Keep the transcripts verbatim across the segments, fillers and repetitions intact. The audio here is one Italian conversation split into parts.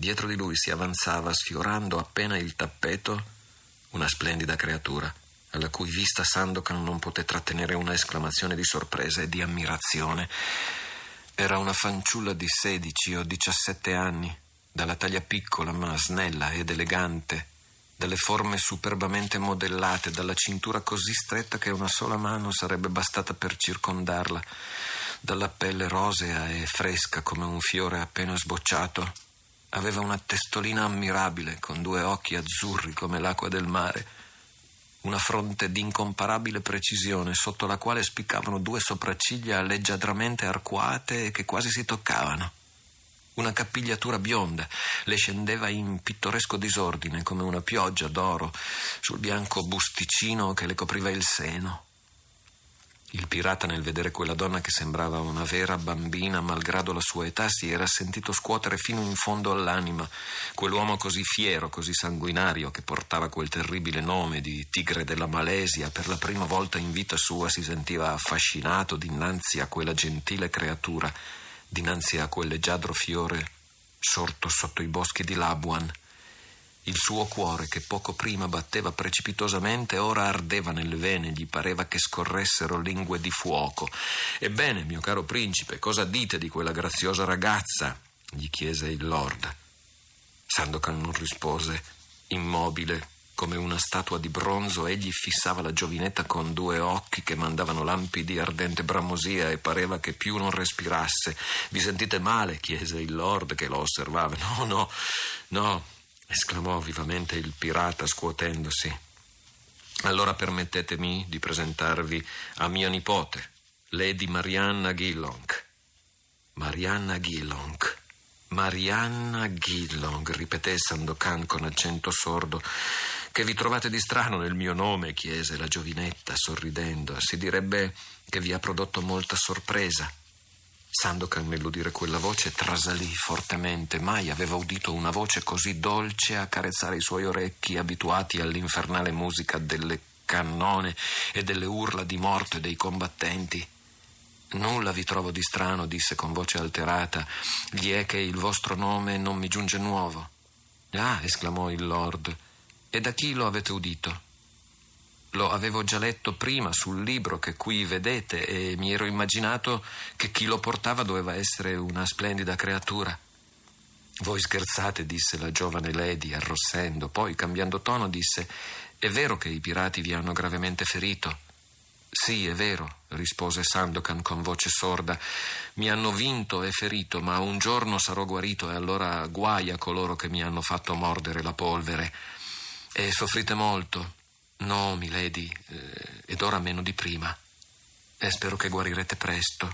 Dietro di lui si avanzava, sfiorando appena il tappeto, una splendida creatura, alla cui vista Sandokan non poté trattenere una esclamazione di sorpresa e di ammirazione. Era una fanciulla di sedici o diciassette anni, dalla taglia piccola ma snella ed elegante, dalle forme superbamente modellate, dalla cintura così stretta che una sola mano sarebbe bastata per circondarla, dalla pelle rosea e fresca come un fiore appena sbocciato. Aveva una testolina ammirabile, con due occhi azzurri come l'acqua del mare, una fronte d'incomparabile precisione, sotto la quale spiccavano due sopracciglia leggiadramente arcuate e che quasi si toccavano. Una capigliatura bionda le scendeva in pittoresco disordine come una pioggia d'oro sul bianco busticino che le copriva il seno. Il pirata, nel vedere quella donna che sembrava una vera bambina, malgrado la sua età, si era sentito scuotere fino in fondo all'anima quell'uomo così fiero, così sanguinario, che portava quel terribile nome di Tigre della Malesia. Per la prima volta in vita sua si sentiva affascinato dinanzi a quella gentile creatura, dinanzi a quel leggiadro fiore sorto sotto i boschi di Labuan. Il suo cuore, che poco prima batteva precipitosamente, ora ardeva nelle vene, gli pareva che scorressero lingue di fuoco. «Ebbene, mio caro principe, cosa dite di quella graziosa ragazza?» gli chiese il lord. Sandokan non rispose. Immobile, come una statua di bronzo, egli fissava la giovinetta con due occhi che mandavano lampi di ardente bramosia e pareva che più non respirasse. «Vi sentite male?» chiese il lord, che lo osservava. «No, no, no», esclamò vivamente il pirata, scuotendosi. «Allora permettetemi di presentarvi a mia nipote, Lady Marianna Gillonck». «Marianna Gillonck, Marianna Gillonck», ripeté Sandokan con accento sordo. «Che vi trovate di strano nel mio nome?» chiese la giovinetta, sorridendo. «Si direbbe che vi ha prodotto molta sorpresa». Sandokan, nell'udire quella voce, trasalì fortemente. Mai aveva udito una voce così dolce accarezzare i suoi orecchi, abituati all'infernale musica delle cannone e delle urla di morte dei combattenti. «Nulla vi trovo di strano», disse con voce alterata. «Gli è che il vostro nome non mi giunge nuovo». «Ah», esclamò il lord, «e da chi lo avete udito?» «Lo avevo già letto prima sul libro che qui vedete e mi ero immaginato che chi lo portava doveva essere una splendida creatura». «Voi scherzate», disse la giovane lady, arrossendo. Poi, cambiando tono, disse: «È vero che i pirati vi hanno gravemente ferito?» «Sì, è vero», rispose Sandokan con voce sorda. «Mi hanno vinto e ferito, ma un giorno sarò guarito e allora guai a coloro che mi hanno fatto mordere la polvere». «E soffrite molto?» «No, milady, eh, ed ora meno di prima. E spero che guarirete presto».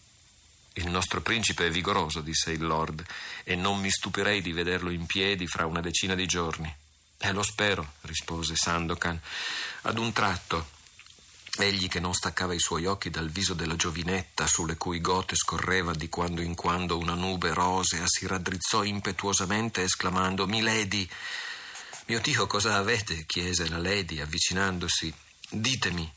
«Il nostro principe è vigoroso», disse il lord, «e non mi stupirei di vederlo in piedi fra una decina di giorni». «Eh, lo spero», rispose Sandokan. Ad un tratto, egli, che non staccava i suoi occhi dal viso della giovinetta, sulle cui gote scorreva di quando in quando una nube rosea, si raddrizzò impetuosamente, esclamando: «Milady!» «Mio Dio, cosa avete?» chiese la lady, avvicinandosi. «Ditemi,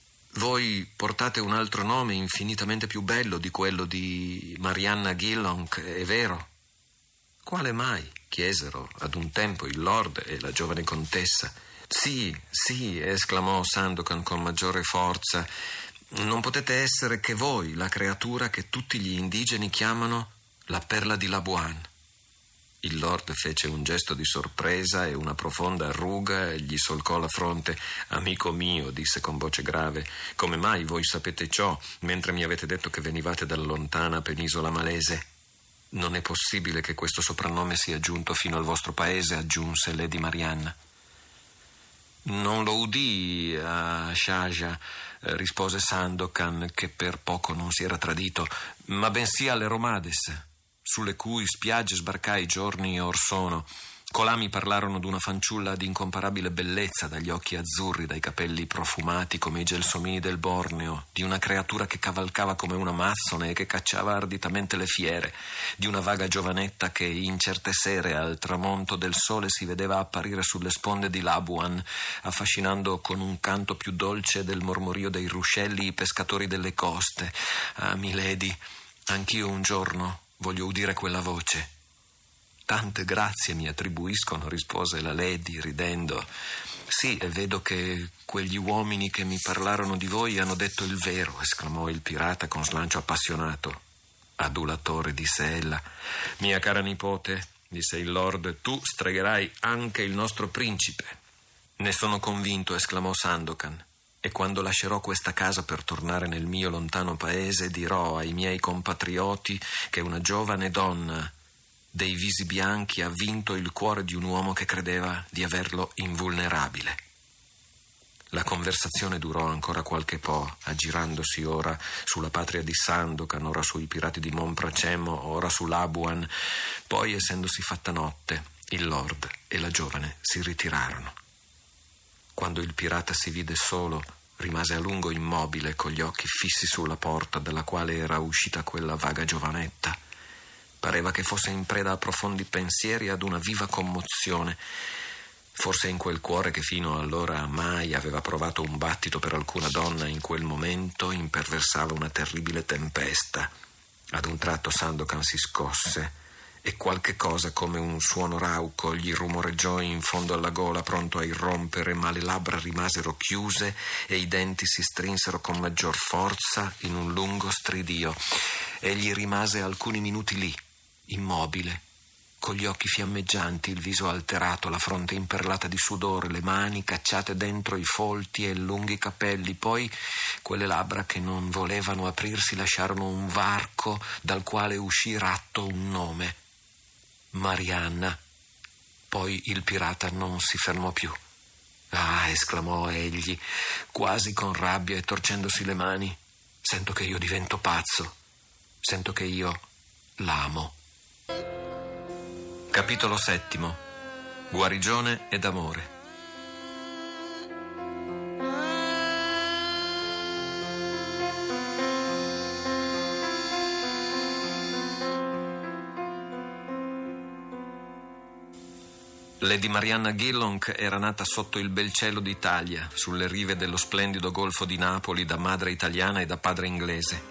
voi portate un altro nome infinitamente più bello di quello di Marianna Gillonck, è vero?» «Quale mai?» chiesero ad un tempo il lord e la giovane contessa. «Sì, sì», esclamò Sandokan con maggiore forza. «Non potete essere che voi, la creatura che tutti gli indigeni chiamano la perla di Labuan». Il lord fece un gesto di sorpresa e una profonda ruga gli solcò la fronte. «Amico mio», disse con voce grave, «come mai voi sapete ciò, mentre mi avete detto che venivate dalla lontana penisola malese?» «Non è possibile che questo soprannome sia giunto fino al vostro paese», aggiunse Lady Marianna. «Non lo udii a Sharjah», rispose Sandokan, che per poco non si era tradito, «ma bensì alle Romades, sulle cui spiagge sbarcai giorni or sono. Colà mi parlarono d'una fanciulla di incomparabile bellezza, dagli occhi azzurri, dai capelli profumati come i gelsomini del Borneo, di una creatura che cavalcava come una amazzone e che cacciava arditamente le fiere, di una vaga giovanetta che in certe sere al tramonto del sole si vedeva apparire sulle sponde di Labuan, affascinando con un canto più dolce del mormorio dei ruscelli i pescatori delle coste. Ah, milady, anch'io un giorno voglio udire quella voce». Tante grazie mi attribuiscono, rispose la Lady ridendo. Sì, e vedo che quegli uomini che mi parlarono di voi hanno detto il vero, esclamò il pirata con slancio appassionato. Adulatore, disse ella. Mia cara nipote, disse il lord, tu stregherai anche il nostro principe. Ne sono convinto, esclamò Sandokan, e quando lascerò questa casa per tornare nel mio lontano paese dirò ai miei compatrioti che una giovane donna dei visi bianchi ha vinto il cuore di un uomo che credeva di averlo invulnerabile. La conversazione durò ancora qualche po', aggirandosi ora sulla patria di Sandokan, ora sui pirati di Monpracemo, ora su Labuan. Poi, essendosi fatta notte, il lord e la giovane si ritirarono. Quando il pirata si vide solo, rimase a lungo immobile, con gli occhi fissi sulla porta dalla quale era uscita quella vaga giovanetta. Pareva che fosse in preda a profondi pensieri e ad una viva commozione. Forse in quel cuore che fino allora mai aveva provato un battito per alcuna donna, in quel momento imperversava una terribile tempesta. Ad un tratto Sandokan si scosse e qualche cosa come un suono rauco gli rumoreggiò in fondo alla gola, pronto a irrompere, ma le labbra rimasero chiuse e i denti si strinsero con maggior forza in un lungo stridio. Egli rimase alcuni minuti lì, immobile, con gli occhi fiammeggianti, il viso alterato, la fronte imperlata di sudore, le mani cacciate dentro i folti e lunghi capelli. Poi quelle labbra che non volevano aprirsi lasciarono un varco dal quale uscì ratto un nome: Marianna. Poi il pirata non si fermò più. Ah, esclamò egli, quasi con rabbia e torcendosi le mani, sento che io divento pazzo, sento che io l'amo. Capitolo settimo. Guarigione ed amore. Lady Marianna Gillonck era nata sotto il bel cielo d'Italia, sulle rive dello splendido golfo di Napoli, da madre italiana e da padre inglese.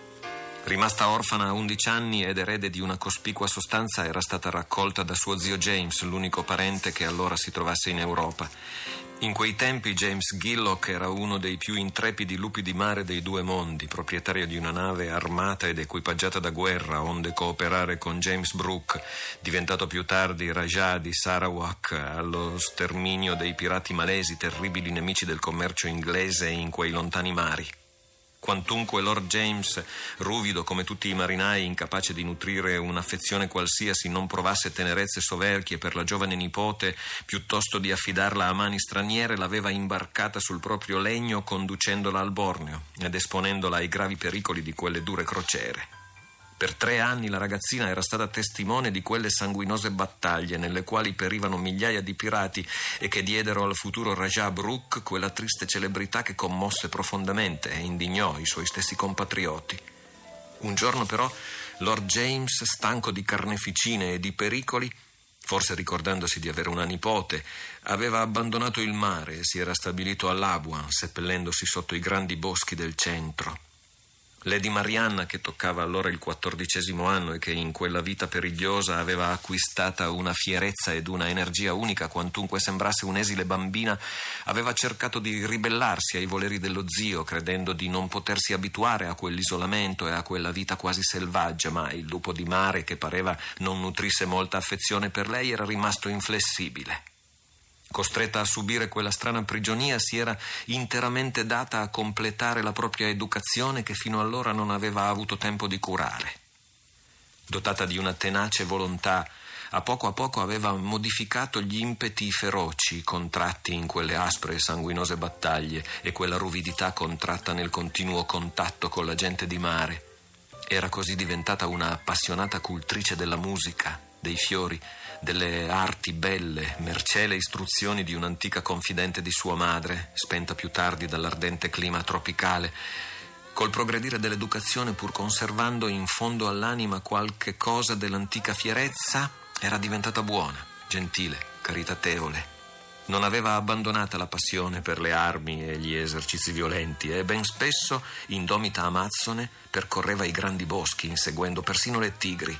Rimasta orfana a undici anni ed erede di una cospicua sostanza, era stata raccolta da suo zio James, l'unico parente che allora si trovasse in Europa. In quei tempi James Gillock era uno dei più intrepidi lupi di mare dei due mondi, proprietario di una nave armata ed equipaggiata da guerra, onde cooperare con James Brooke, diventato più tardi Rajah di Sarawak, allo sterminio dei pirati malesi, terribili nemici del commercio inglese in quei lontani mari. Quantunque Lord James, ruvido come tutti i marinai, incapace di nutrire un'affezione qualsiasi, non provasse tenerezze soverchie per la giovane nipote, piuttosto di affidarla a mani straniere, l'aveva imbarcata sul proprio legno, conducendola al Borneo ed esponendola ai gravi pericoli di quelle dure crociere. Per tre anni la ragazzina era stata testimone di quelle sanguinose battaglie nelle quali perivano migliaia di pirati e che diedero al futuro Rajah Brooke quella triste celebrità che commosse profondamente e indignò i suoi stessi compatrioti. Un giorno però Lord James, stanco di carneficine e di pericoli, forse ricordandosi di avere una nipote, aveva abbandonato il mare e si era stabilito a Labuan, seppellendosi sotto i grandi boschi del centro. Lady Marianna, che toccava allora il quattordicesimo anno e che in quella vita perigliosa aveva acquistata una fierezza ed una energia unica, quantunque sembrasse un'esile bambina, aveva cercato di ribellarsi ai voleri dello zio, credendo di non potersi abituare a quell'isolamento e a quella vita quasi selvaggia, ma il lupo di mare, che pareva non nutrisse molta affezione per lei, era rimasto inflessibile. Costretta a subire quella strana prigionia, si era interamente data a completare la propria educazione che fino allora non aveva avuto tempo di curare. Dotata di una tenace volontà, a poco a poco aveva modificato gli impeti feroci contratti in quelle aspre e sanguinose battaglie e quella ruvidità contratta nel continuo contatto con la gente di mare. Era così diventata una appassionata cultrice della musica, dei fiori, delle arti belle, mercé le istruzioni di un'antica confidente di sua madre, spenta più tardi dall'ardente clima tropicale. Col progredire dell'educazione, pur conservando in fondo all'anima qualche cosa dell'antica fierezza, era diventata buona, gentile, caritatevole. Non aveva abbandonata la passione per le armi e gli esercizi violenti e ben spesso, indomita amazzone, percorreva i grandi boschi, inseguendo persino le tigri.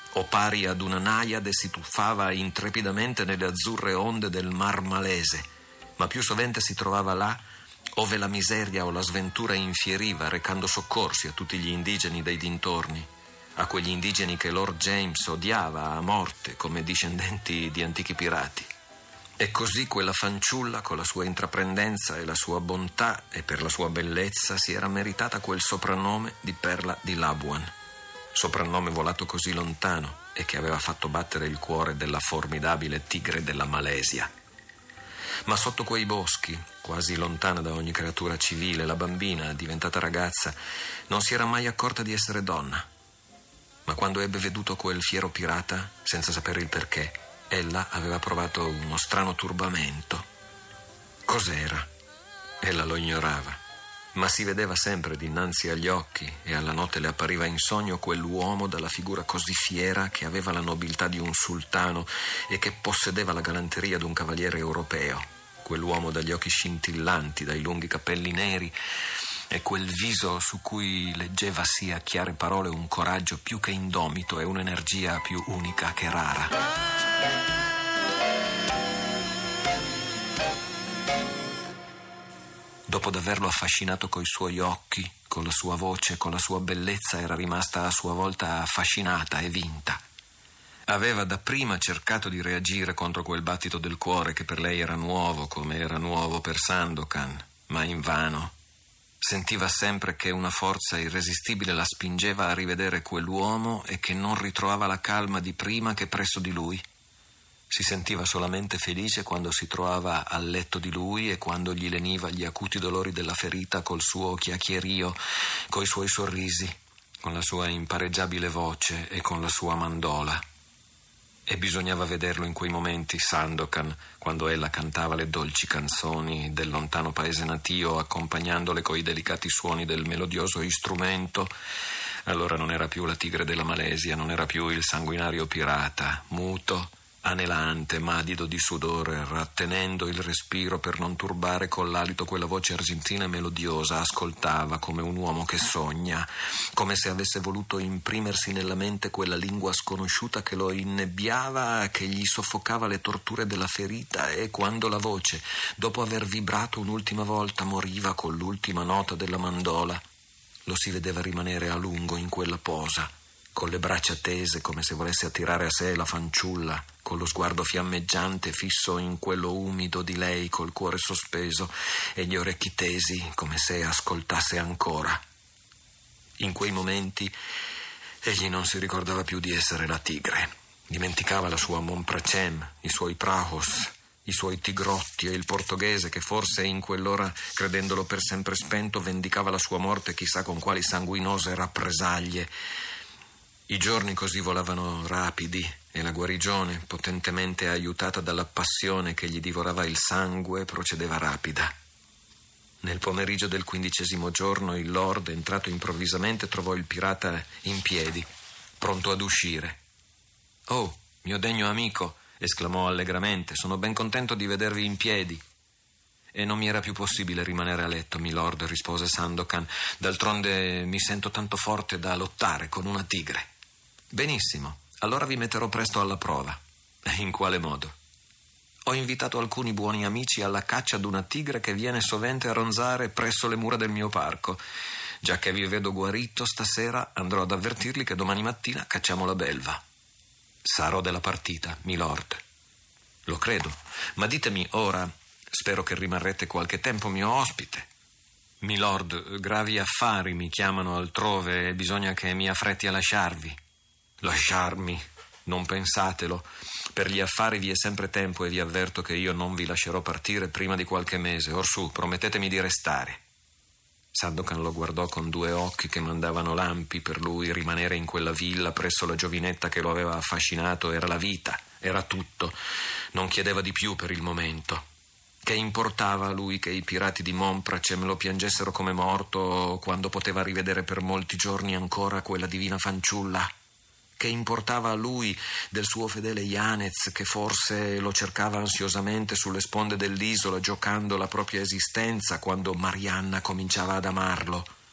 o pari ad una naiade si tuffava intrepidamente nelle azzurre onde del Mar Malese, ma più sovente si trovava là ove la miseria o la sventura infieriva, recando soccorsi a tutti gli indigeni dei dintorni, a quegli indigeni che Lord James odiava a morte come discendenti di antichi pirati. E così quella fanciulla, con la sua intraprendenza e la sua bontà e per la sua bellezza, si era meritata quel soprannome di Perla di Labuan, soprannome volato così lontano e che aveva fatto battere il cuore della formidabile tigre della Malesia. Ma sotto quei boschi, quasi lontana da ogni creatura civile, la bambina, diventata ragazza, non si era mai accorta di essere donna. Ma quando ebbe veduto quel fiero pirata, senza sapere il perché, ella aveva provato uno strano turbamento. Cos'era? Ella lo ignorava, ma si vedeva sempre dinanzi agli occhi e alla notte le appariva in sogno quell'uomo dalla figura così fiera che aveva la nobiltà di un sultano e che possedeva la galanteria di un cavaliere europeo, quell'uomo dagli occhi scintillanti, dai lunghi capelli neri e quel viso su cui leggevasi a chiare parole un coraggio più che indomito e un'energia più unica che rara. Dopo d'averlo affascinato coi suoi occhi, con la sua voce, con la sua bellezza, era rimasta a sua volta affascinata e vinta. Aveva dapprima cercato di reagire contro quel battito del cuore che per lei era nuovo, come era nuovo per Sandokan, ma invano. Sentiva sempre che una forza irresistibile la spingeva a rivedere quell'uomo e che non ritrovava la calma di prima che presso di lui. Si sentiva solamente felice quando si trovava al letto di lui e quando gli leniva gli acuti dolori della ferita col suo chiacchierio, coi suoi sorrisi, con la sua impareggiabile voce e con la sua mandola. E bisognava vederlo in quei momenti, Sandokan, quando ella cantava le dolci canzoni del lontano paese natio, accompagnandole coi delicati suoni del melodioso strumento. Allora non era più la tigre della Malesia, non era più il sanguinario pirata, muto, anelante, madido di sudore, rattenendo il respiro per non turbare con l'alito quella voce argentina e melodiosa, ascoltava come un uomo che sogna, come se avesse voluto imprimersi nella mente quella lingua sconosciuta che lo innebbiava, che gli soffocava le torture della ferita, e quando la voce, dopo aver vibrato un'ultima volta, moriva con l'ultima nota della mandola, lo si vedeva rimanere a lungo in quella posa, con le braccia tese come se volesse attirare a sé la fanciulla, con lo sguardo fiammeggiante fisso in quello umido di lei, col cuore sospeso e gli orecchi tesi come se ascoltasse ancora. In quei momenti egli non si ricordava più di essere la tigre, dimenticava la sua Monpracem, i suoi Prahos, i suoi tigrotti e il portoghese che forse in quell'ora, credendolo per sempre spento, vendicava la sua morte chissà con quali sanguinose rappresaglie. I giorni così volavano rapidi e la guarigione, potentemente aiutata dalla passione che gli divorava il sangue, procedeva rapida. Nel pomeriggio del quindicesimo giorno il lord, entrato improvvisamente, trovò il pirata in piedi, pronto ad uscire. «Oh, mio degno amico», esclamò allegramente, «sono ben contento di vedervi in piedi». «E non mi era più possibile rimanere a letto, milord», rispose Sandokan. «D'altronde mi sento tanto forte da lottare con una tigre». «Benissimo, allora vi metterò presto alla prova». «In quale modo?» «Ho invitato alcuni buoni amici alla caccia d'una tigre che viene sovente a ronzare presso le mura del mio parco. Già che vi vedo guarito stasera, andrò ad avvertirli che domani mattina cacciamo la belva». «Sarò della partita, milord». «Lo credo, ma ditemi ora, spero che rimarrete qualche tempo mio ospite». «Milord, gravi affari mi chiamano altrove e bisogna che mi affretti a lasciarvi». «Lasciarmi? Non pensatelo. Per gli affari vi è sempre tempo e vi avverto che io non vi lascerò partire prima di qualche mese. Orsù, promettetemi di restare». Sandokan lo guardò con due occhi che mandavano lampi. Per lui rimanere in quella villa presso la giovinetta che lo aveva affascinato era la vita, era tutto. Non chiedeva di più per il momento. Che importava a lui che i pirati di Monpracem lo piangessero come morto quando poteva rivedere per molti giorni ancora quella divina fanciulla? Che importava a lui del suo fedele Yanez che forse lo cercava ansiosamente sulle sponde dell'isola, giocando la propria esistenza quando Marianna cominciava ad amarlo?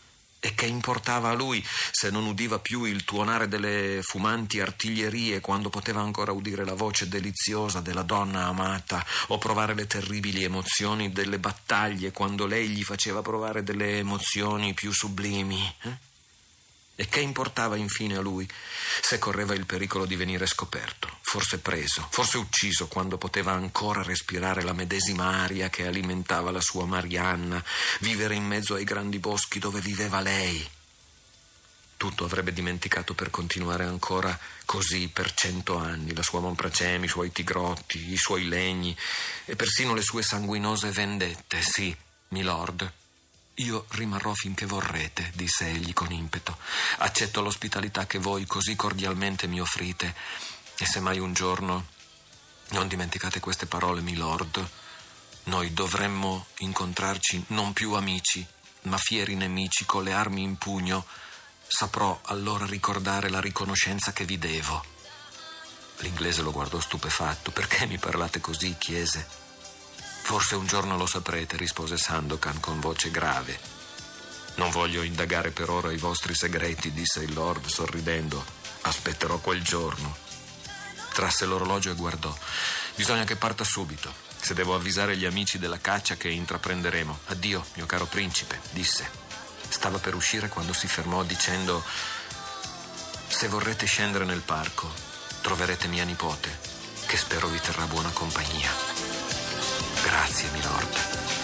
E che importava a lui se non udiva più il tuonare delle fumanti artiglierie quando poteva ancora udire la voce deliziosa della donna amata o provare le terribili emozioni delle battaglie quando lei gli faceva provare delle emozioni più sublimi? Eh? E che importava infine a lui se correva il pericolo di venire scoperto, forse preso, forse ucciso quando poteva ancora respirare la medesima aria che alimentava la sua Marianna, vivere in mezzo ai grandi boschi dove viveva lei? Tutto avrebbe dimenticato per continuare ancora così per cento anni, la sua Monpracem, i suoi tigrotti, i suoi legni e persino le sue sanguinose vendette. Sì, milord. Io rimarrò finché vorrete, disse egli con impeto. Accetto l'ospitalità che voi così cordialmente mi offrite e se mai un giorno, non dimenticate queste parole, milord, noi dovremmo incontrarci non più amici, ma fieri nemici con le armi in pugno, saprò allora ricordare la riconoscenza che vi devo. L'inglese lo guardò stupefatto. Perché mi parlate così? Chiese. Forse un giorno lo saprete, rispose Sandokan con voce grave. Non voglio indagare per ora i vostri segreti, disse il lord sorridendo. Aspetterò quel giorno. Trasse l'orologio e guardò. Bisogna che parta subito, se devo avvisare gli amici della caccia che intraprenderemo. Addio, mio caro principe, disse. Stava per uscire quando si fermò dicendo: se vorrete scendere nel parco, troverete mia nipote, che spero vi terrà buona compagnia. Grazie, milord.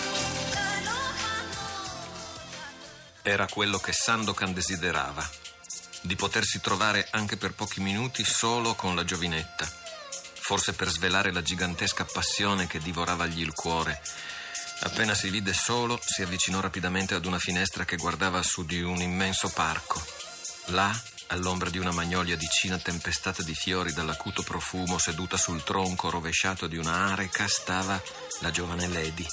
Era quello che Sandokan desiderava, di potersi trovare anche per pochi minuti solo con la giovinetta, forse per svelare la gigantesca passione che divoravagli il cuore. Appena si vide solo, si avvicinò rapidamente ad una finestra che guardava su di un immenso parco. Là, all'ombra di una magnolia di Cina tempestata di fiori dall'acuto profumo, seduta sul tronco rovesciato di una areca, stava la giovane lady.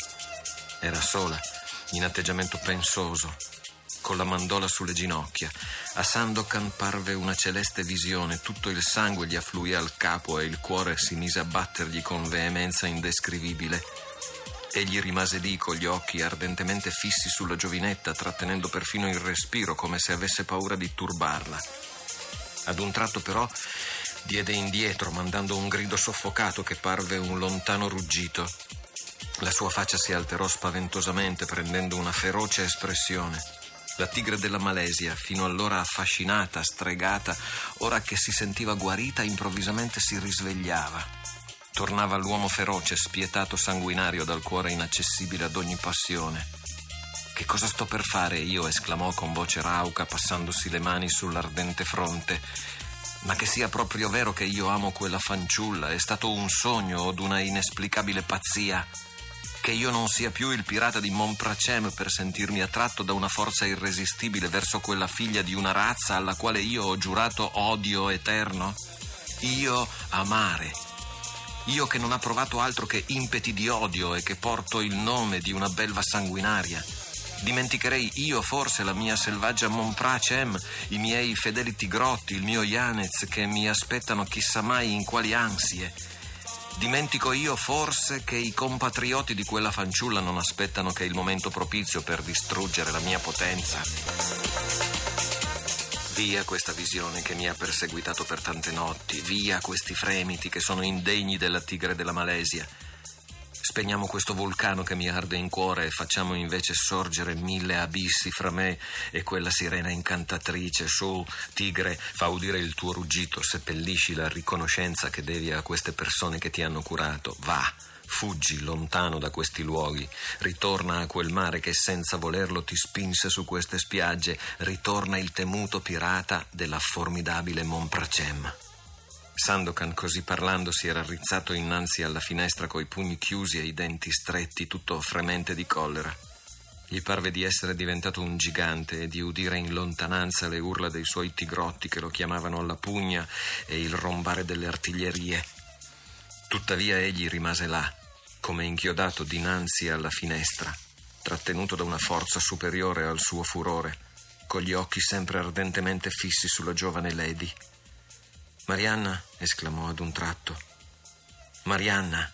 Era sola, in atteggiamento pensoso, con la mandola sulle ginocchia. A Sandokan parve una celeste visione, tutto il sangue gli affluì al capo e il cuore si mise a battergli con veemenza indescrivibile. Egli rimase lì con gli occhi ardentemente fissi sulla giovinetta, trattenendo perfino il respiro come se avesse paura di turbarla. Ad un tratto però diede indietro, mandando un grido soffocato che parve un lontano ruggito. La sua faccia si alterò spaventosamente, prendendo una feroce espressione. La tigre della Malesia, fino allora affascinata, stregata, ora che si sentiva guarita, improvvisamente si risvegliava. Tornava l'uomo feroce, spietato, sanguinario, dal cuore inaccessibile ad ogni passione. «Che cosa sto per fare io?» esclamò con voce rauca, passandosi le mani sull'ardente fronte. «Ma che sia proprio vero che io amo quella fanciulla, è stato un sogno o d'una inesplicabile pazzia? Che io non sia più il pirata di Monpracem per sentirmi attratto da una forza irresistibile verso quella figlia di una razza alla quale io ho giurato odio eterno? Io amare? Io che non ha provato altro che impeti di odio e che porto il nome di una belva sanguinaria? Dimenticherei io forse la mia selvaggia Monpracem, i miei fedeli tigrotti, il mio Yanez che mi aspettano chissà mai in quali ansie? Dimentico io forse che i compatrioti di quella fanciulla non aspettano che il momento propizio per distruggere la mia potenza? Via questa visione che mi ha perseguitato per tante notti, via questi fremiti che sono indegni della tigre della Malesia. Spegniamo questo vulcano che mi arde in cuore e facciamo invece sorgere mille abissi fra me e quella sirena incantatrice. Su, tigre, fa udire il tuo ruggito, seppellisci la riconoscenza che devi a queste persone che ti hanno curato. Va, fuggi lontano da questi luoghi, ritorna a quel mare che senza volerlo ti spinse su queste spiagge, ritorna il temuto pirata della formidabile Monpracem. Sandokan, così parlando, si era rizzato innanzi alla finestra coi pugni chiusi e i denti stretti, tutto fremente di collera. Gli parve di essere diventato un gigante e di udire in lontananza le urla dei suoi tigrotti che lo chiamavano alla pugna e il rombare delle artiglierie. Tuttavia egli rimase là, come inchiodato dinanzi alla finestra, trattenuto da una forza superiore al suo furore, con gli occhi sempre ardentemente fissi sulla giovane lady. «Marianna», esclamò ad un tratto. «Marianna».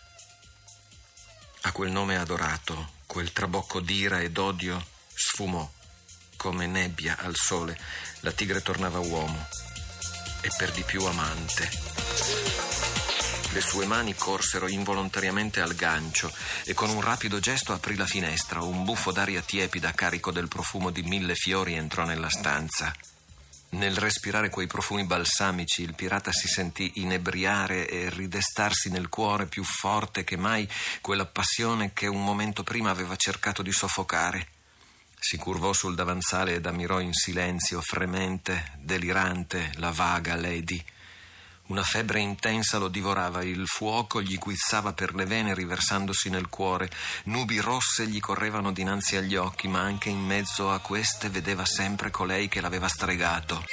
A quel nome adorato, quel trabocco d'ira e d'odio sfumò, come nebbia al sole, la tigre tornava uomo e per di più amante. Le sue mani corsero involontariamente al gancio e con un rapido gesto aprì la finestra. Un buffo d'aria tiepida carico del profumo di mille fiori entrò nella stanza. Nel respirare quei profumi balsamici il pirata si sentì inebriare e ridestarsi nel cuore più forte che mai quella passione che un momento prima aveva cercato di soffocare. Si curvò sul davanzale ed ammirò in silenzio, fremente, delirante, la vaga Lady. Una febbre intensa lo divorava, il fuoco gli guizzava per le vene riversandosi nel cuore, nubi rosse gli correvano dinanzi agli occhi, ma anche in mezzo a queste vedeva sempre colei che l'aveva stregato.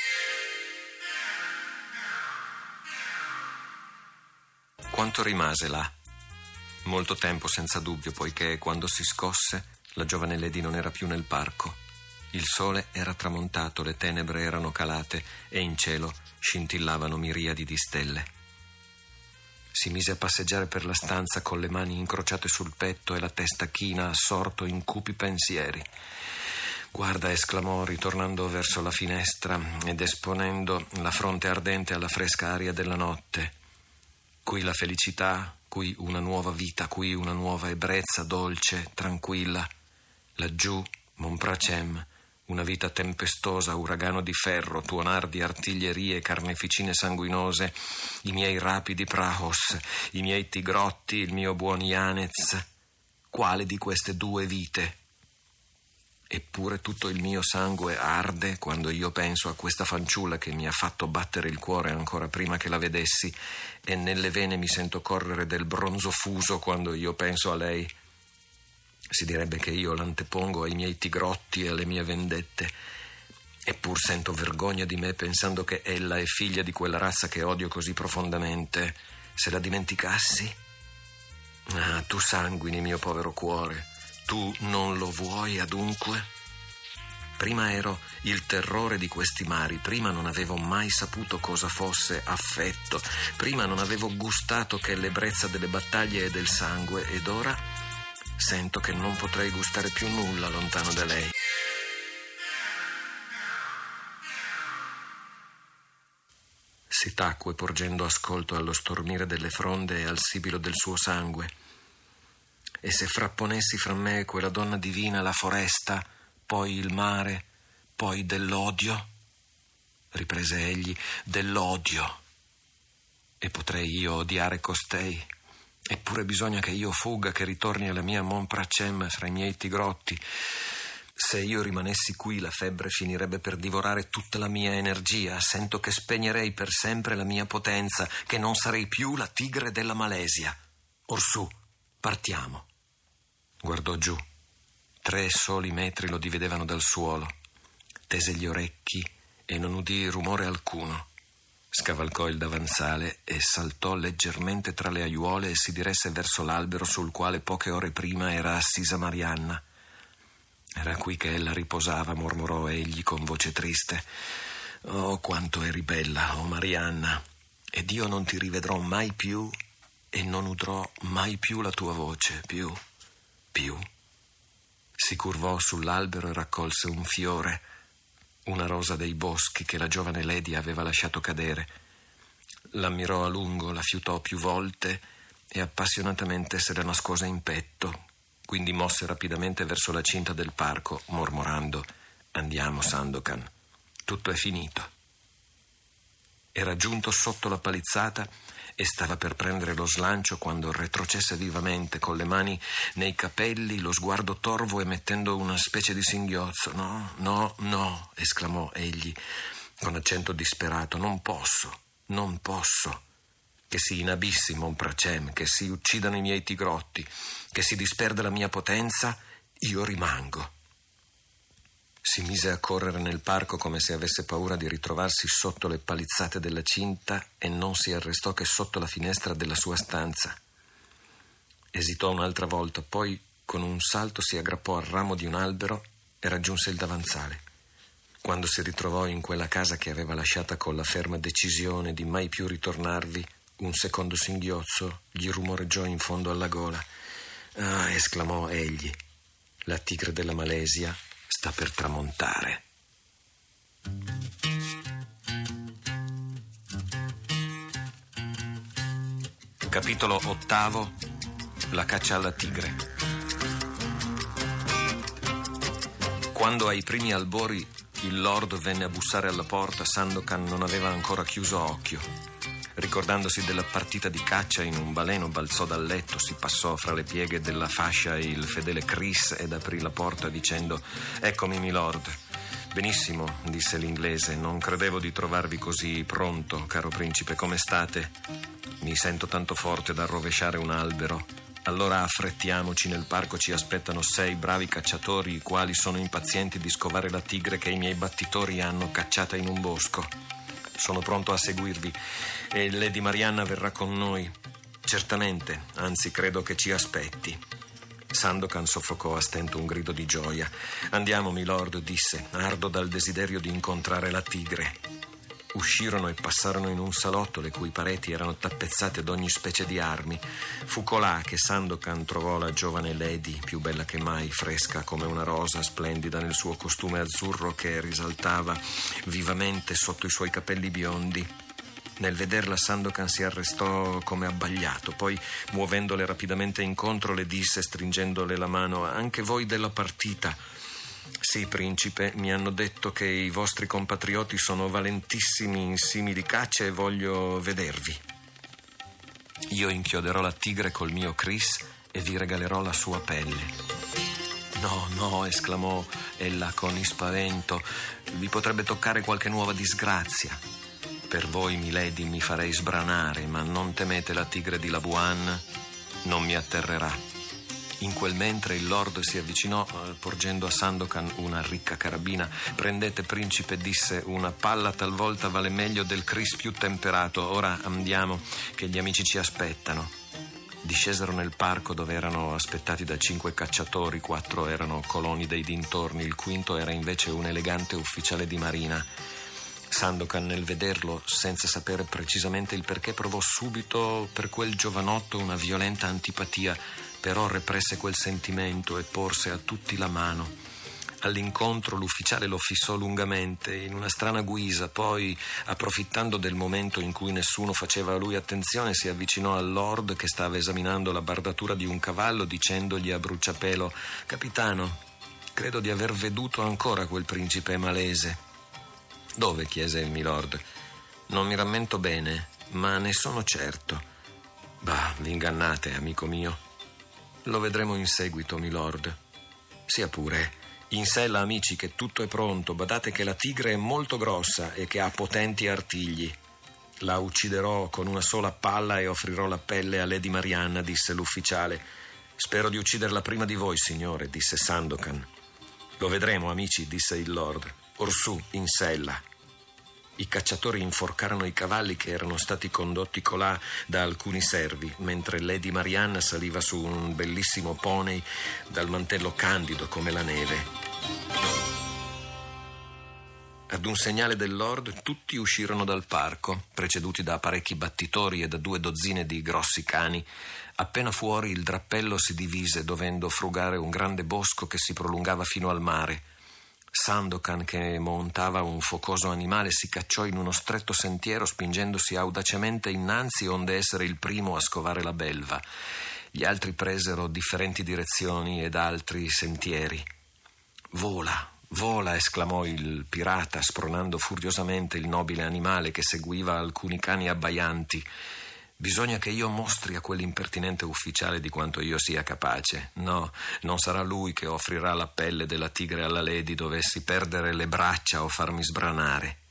Quanto rimase là? Molto tempo, senza dubbio, poiché quando si scosse la giovane Lady non era più nel parco. Il sole era tramontato, le tenebre erano calate e in cielo scintillavano miriadi di stelle. Si mise a passeggiare per la stanza con le mani incrociate sul petto e la testa china, assorto in cupi pensieri. «Guarda», esclamò, ritornando verso la finestra ed esponendo la fronte ardente alla fresca aria della notte. «Qui la felicità, qui una nuova vita, qui una nuova ebbrezza dolce, tranquilla. Laggiù, Monpracem, una vita tempestosa, uragano di ferro, tuonar di artiglierie, carneficine sanguinose, i miei rapidi prahos, i miei tigrotti, il mio buon Yanez. Quale di queste due vite? Eppure tutto il mio sangue arde quando io penso a questa fanciulla che mi ha fatto battere il cuore ancora prima che la vedessi, e nelle vene mi sento correre del bronzo fuso quando io penso a lei. Si direbbe che io l'antepongo ai miei tigrotti e alle mie vendette. Eppur sento vergogna di me pensando che ella è figlia di quella razza che odio così profondamente. Se la dimenticassi? Ah, tu sanguini, mio povero cuore. Tu non lo vuoi adunque? Prima ero il terrore di questi mari, prima non avevo mai saputo cosa fosse affetto, prima non avevo gustato che l'ebbrezza delle battaglie e del sangue, ed ora sento che non potrei gustare più nulla lontano da lei. Si tacque porgendo ascolto allo stormire delle fronde e al sibilo del suo sangue. E se frapponessi fra me e quella donna divina la foresta, poi il mare, poi dell'odio? Riprese egli, dell'odio. E potrei io odiare costei? Eppure bisogna che io fugga, che ritorni alla mia Monpracem fra i miei tigrotti. Se io rimanessi qui la febbre finirebbe per divorare tutta la mia energia. Sento che spegnerei per sempre la mia potenza, che non sarei più la tigre della Malesia. Orsù, partiamo. Guardò giù. Tre soli metri lo dividevano dal suolo. Tese gli orecchi e non udì rumore alcuno. Scavalcò il davanzale e saltò leggermente tra le aiuole e si diresse verso l'albero sul quale poche ore prima era assisa Marianna. Era qui che ella riposava, mormorò egli con voce triste. Oh, quanto eri bella, oh Marianna, ed io non ti rivedrò mai più e non udrò mai più la tua voce, più, più. Si curvò sull'albero e raccolse un fiore, una rosa dei boschi che la giovane Lady aveva lasciato cadere. L'ammirò a lungo, la fiutò più volte e appassionatamente se la nascose in petto. Quindi mosse rapidamente verso la cinta del parco, mormorando: «Andiamo, Sandokan, tutto è finito». Era giunto sotto la palizzata e stava per prendere lo slancio quando retrocesse vivamente, con le mani nei capelli, lo sguardo torvo e mettendo una specie di singhiozzo. «No, no, no», esclamò egli con accento disperato, «non posso, non posso. Che si inabissi Monpracem, che si uccidano i miei tigrotti, che si disperda la mia potenza, io rimango». Si mise a correre nel parco come se avesse paura di ritrovarsi sotto le palizzate della cinta e non si arrestò che sotto la finestra della sua stanza. Esitò un'altra volta, poi con un salto si aggrappò al ramo di un albero e raggiunse il davanzale. Quando si ritrovò in quella casa che aveva lasciata con la ferma decisione di mai più ritornarvi, un secondo singhiozzo gli rumoreggiò in fondo alla gola. «Ah», esclamò egli, «la tigre della Malesia sta per tramontare. Capitolo ottavo. La caccia alla tigre. Quando ai primi albori il Lord venne a bussare alla porta, Sandokan non aveva ancora chiuso occhio. Ricordandosi della partita di caccia in un baleno, balzò dal letto, si passò fra le pieghe della fascia il fedele Chris ed aprì la porta dicendo: «Eccomi, milord». «Benissimo», disse l'inglese, «non credevo di trovarvi così pronto, caro principe. Come state?» «Mi sento tanto forte da rovesciare un albero». «Allora affrettiamoci, nel parco ci aspettano sei bravi cacciatori, i quali sono impazienti di scovare la tigre che i miei battitori hanno cacciata in un bosco. Sono pronto a seguirvi e Lady Marianna verrà con noi». «Certamente, anzi credo che ci aspetti». Sandokan soffocò a stento un grido di gioia. «Andiamo, milord», disse, ardo dal desiderio di incontrare la tigre. Uscirono e passarono in un salotto le cui pareti erano tappezzate ad ogni specie di armi. Fu colà che Sandokan trovò la giovane Lady, più bella che mai, fresca come una rosa, splendida nel suo costume azzurro che risaltava vivamente sotto i suoi capelli biondi. Nel vederla Sandokan si arrestò come abbagliato, poi muovendole rapidamente incontro le disse, stringendole la mano: «Anche voi della partita?» «Sì, principe, mi hanno detto che i vostri compatrioti sono valentissimi in simili cacce e voglio vedervi. Io inchioderò la tigre col mio Chris e vi regalerò la sua pelle». «No, no», esclamò ella con spavento, «vi potrebbe toccare qualche nuova disgrazia». «Per voi, milady, mi farei sbranare, ma non temete la tigre di Labuan, non mi atterrerà». In quel mentre il lord si avvicinò, porgendo a Sandokan una ricca carabina. «Prendete, principe», disse, «una palla talvolta vale meglio del Chris più temperato. Ora andiamo, che gli amici ci aspettano». Discesero nel parco, dove erano aspettati da cinque cacciatori. Quattro erano coloni dei dintorni, il quinto era invece un elegante ufficiale di marina. Sandokan, nel vederlo, senza sapere precisamente il perché, provò subito per quel giovanotto una violenta antipatia, però represse quel sentimento e porse a tutti la mano. All'incontro l'ufficiale lo fissò lungamente, in una strana guisa, poi, approfittando del momento in cui nessuno faceva a lui attenzione, si avvicinò al lord che stava esaminando la bardatura di un cavallo, dicendogli a bruciapelo: «Capitano, credo di aver veduto ancora quel principe malese». «Dove?» chiese il milord. «Non mi rammento bene, ma ne sono certo». «Bah, vi ingannate, amico mio». «Lo vedremo in seguito, milord». «Sia pure. In sella, amici, che tutto è pronto. Badate che la tigre è molto grossa e che ha potenti artigli. La ucciderò con una sola palla e offrirò la pelle a Lady Marianna», disse l'ufficiale. «Spero di ucciderla prima di voi, signore», disse Sandokan. «Lo vedremo, amici», disse il lord. «Orsù, in sella». I cacciatori inforcarono i cavalli che erano stati condotti colà da alcuni servi, mentre Lady Marianna saliva su un bellissimo poney dal mantello candido come la neve. Ad un segnale del lord tutti uscirono dal parco, preceduti da parecchi battitori e da due dozzine di grossi cani. Appena fuori il drappello si divise, dovendo frugare un grande bosco che si prolungava fino al mare. Sandokan, che montava un focoso animale, si cacciò in uno stretto sentiero, spingendosi audacemente innanzi, onde essere il primo a scovare la belva. Gli altri presero differenti direzioni ed altri sentieri. «Vola, vola!» esclamò il pirata, spronando furiosamente il nobile animale che seguiva alcuni cani abbaianti. «Bisogna che io mostri a quell'impertinente ufficiale di quanto io sia capace. No, non sarà lui che offrirà la pelle della tigre alla Lady dovessi perdere le braccia o farmi sbranare».